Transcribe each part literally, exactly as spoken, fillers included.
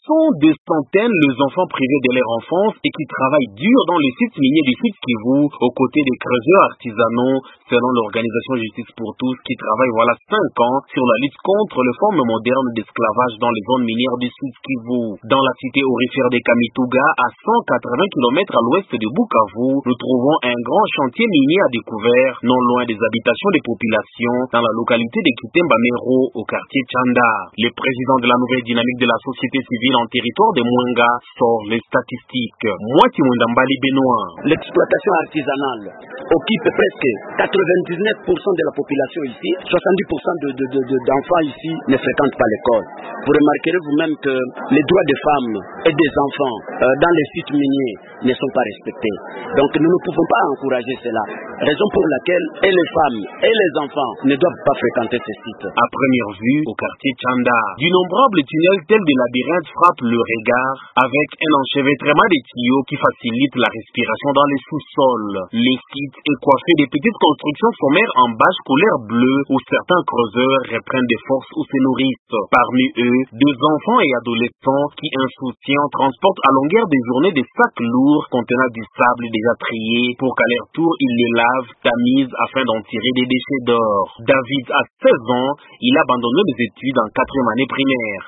sont des centaines les enfants privés de leur enfance et qui travaillent dur dans les sites miniers du sud Kivu aux côtés des creuseurs artisanaux, selon l'organisation Justice pour tous qui travaille voilà cinq ans sur la lutte contre les formes modernes d'esclavage dans les zones minières du sud Kivu. Dans la cité aurifère de Kamituga, à cent quatre-vingts kilomètres à l'ouest de Bukavu, nous trouvons un grand chantier minier à découvert, non loin des habitations des populations, dans la localité de Kitemba-Mero, au quartier Chanda. Le président de la nouvelle dynamique de la société civile en territoire de Mwenga sort les statistiques. Moiti Mwendambali Benoît. L'exploitation artisanale occupe presque quatre-vingt-dix-neuf pour cent de la population ici. soixante-dix pour cent de, de, de, de, d'enfants ici ne fréquentent pas l'école. Vous remarquerez vous-même que les droits des femmes et des enfants euh, dans les sites miniers ne sont pas respectés. Donc nous ne pouvons pas encourager cela. Raison pour laquelle et les femmes et les enfants ne doivent pas fréquenter ces sites. À première vue, au quartier Chanda, d'innombrables tunnels tels des labyrinthes frappent le regard avec un enchevêtrement de tuyaux qui facilite la respiration dans les sous-sols. Les sites est coiffé de petites constructions sommaires en bâche couleur bleue où certains creuseurs reprennent des forces ou se nourrissent. Parmi eux, deux enfants et adolescents qui, insouciants, transportent à longueur des journées des sacs lourds contenant du sable déjà trié pour qu'à leur tour ils les lavent, tamisent afin d'en tirer des déchets d'or. David a seize ans, il a abandonné les études en quatrième année primaire.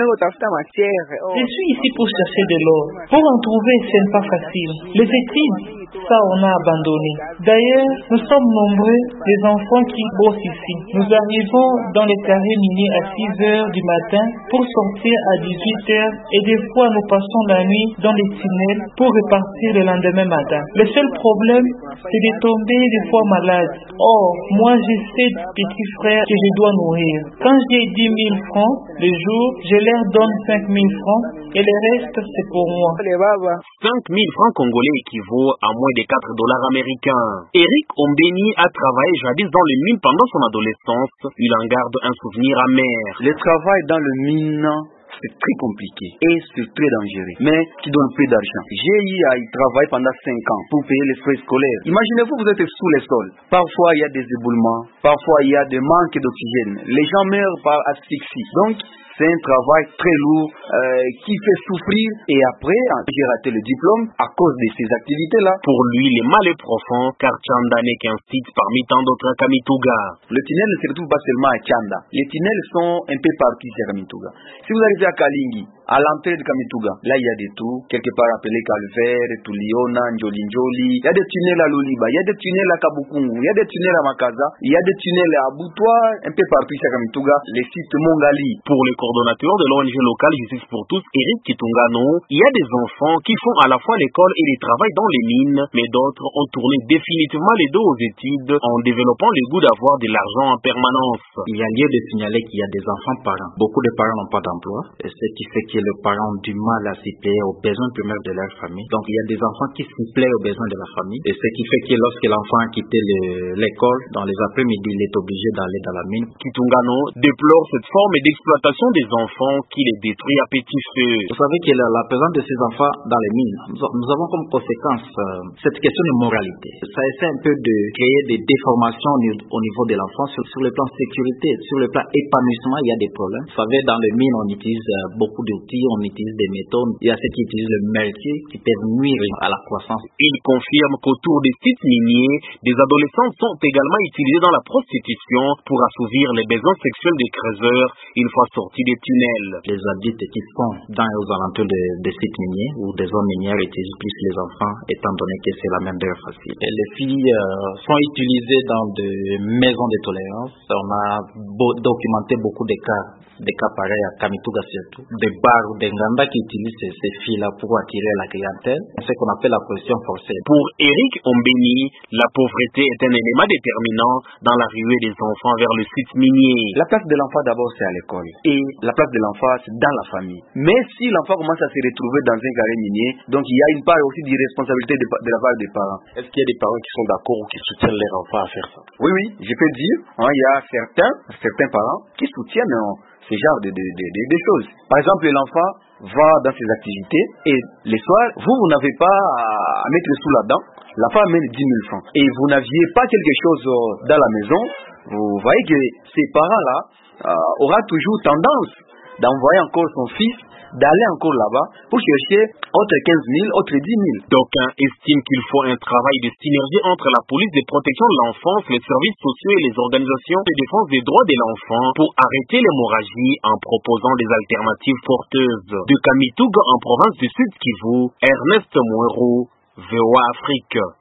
Je suis ici pour chercher de l'or. Pour en trouver, ce n'est pas facile. Les études, ça on a abandonné. D'ailleurs, nous sommes nombreux les enfants qui bossent ici. Nous arrivons dans les carrés miniers à six heures du matin pour sortir à dix-huit heures et des fois nous passons la nuit dans les tunnels pour repartir le lendemain matin. Le seul problème, c'est de tomber des fois malade. Or, moi j'ai sept petits frères que je dois nourrir. Quand j'ai dix mille francs le jour, je leur donne cinq mille francs et le reste c'est pour moi. cinq mille francs congolais équivaut à moins de quatre dollars américains. Eric Ombeni a travaillé jadis dans les mines pendant son adolescence. Il en garde un souvenir amer. Le travail dans le mine, c'est très compliqué et c'est très dangereux, mais qui donne peu d'argent. J'ai eu à y travailler pendant cinq ans pour payer les frais scolaires. Imaginez-vous, vous êtes sous les sols. Parfois, il y a des éboulements. Parfois, il y a des manques d'oxygène. Les gens meurent par asphyxie. Donc, c'est un travail très lourd euh, qui fait souffrir. Et après, j'ai raté le diplôme à cause de ces activités-là. Pour lui, les mal est profond, car Chanda n'est qu'un site parmi tant d'autres à Kamituga. Le tunnel ne se retrouve pas seulement à Chanda. Les tunnels sont un peu partout ici à Kamituga. Si vous arrivez à Kalingi, à l'entrée de Kamituga, là il y a des tours, quelque part appelés Calvaire, Tuliona, Njolinjoli. Il y a des tunnels à Loliba, il y a des tunnels à Kabukungu, il y a des tunnels à Makaza, il y a des tunnels à Boutoua, un peu partout ici à Kamituga, les sites Mongali. Pour le coordonnateur de l'O N G locale Justice pour tous, Eric Kitungano, il y a des enfants qui font à la fois l'école et le travail dans les mines, mais d'autres ont tourné définitivement les dos aux études en développant le goût d'avoir de l'argent en permanence. Il y a lieu de signaler qu'il y a des enfants parents. Beaucoup de parents n'ont pas d'emploi, et ce qui fait que les parents ont du mal à s'y plaire aux besoins primaires de leur famille. Donc il y a des enfants qui s'y plaisent aux besoins de la famille, et ce qui fait que lorsque l'enfant a quitté l'école, dans les après-midi, il est obligé d'aller dans la mine. Kitungano déplore cette forme d'exploitation des enfants qui les détruit à petit feu. Vous savez que la, la présence de ces enfants dans les mines, nous, nous avons comme conséquence euh, cette question de moralité. Ça essaie un peu de créer des déformations au, au niveau de l'enfant sur, sur le plan sécurité, sur le plan épanouissement, il y a des problèmes. Vous savez, dans les mines, on utilise euh, beaucoup d'outils, on utilise des méthodes. Il y a ceux qui utilisent le mertier qui peuvent nuire à la croissance. Il confirme qu'autour des sites miniers, des adolescents sont également utilisés dans la prostitution pour assouvir les besoins sexuels des creuseurs une fois sortis des tunnels. Les adultes qui sont dans et aux alentours des, des sites miniers ou des zones minières utilisent plus les enfants, étant donné que c'est la main d'œuvre facile. Et les filles euh, sont utilisées dans des maisons de tolérance. On a beau, documenté beaucoup de cas, des cas pareils à Kamituga surtout, des bars ou des nganda qui utilisent ces, ces filles-là pour attirer la clientèle. C'est ce qu'on appelle la position forcée. Pour Eric Ombeni, la pauvreté est un élément déterminant dans la ruée des enfants vers le site minier. La place de l'enfant d'abord c'est à l'école et la place de l'enfant c'est dans la famille. Mais si l'enfant commence à se retrouver dans un carré minier, donc il y a une part aussi d'irresponsabilité de, de la part des parents. Est-ce qu'il y a des parents qui sont d'accord ou qui soutiennent leurs enfants à faire ça? Oui, oui, je peux dire, hein, il y a certains, certains parents qui soutiennent hein, ce genre de, de, de, de, de choses. Par exemple, l'enfant va dans ses activités et le soir, vous, vous n'avez pas à mettre le sous là-dedans, la femme amène dix mille francs et vous n'aviez pas quelque chose dans la maison, vous voyez que ces parents-là euh, aura toujours tendance d'envoyer encore son fils d'aller encore là-bas pour chercher autres quinze mille, autres dix mille. D'aucuns estiment qu'il faut un travail de synergie entre la police de protection de l'enfance, les services sociaux et les organisations de défense des droits de l'enfant pour arrêter l'hémorragie en proposant des alternatives porteuses. De Kamituga en province du Sud Kivu, Ernest Mouero, V O A Afrique.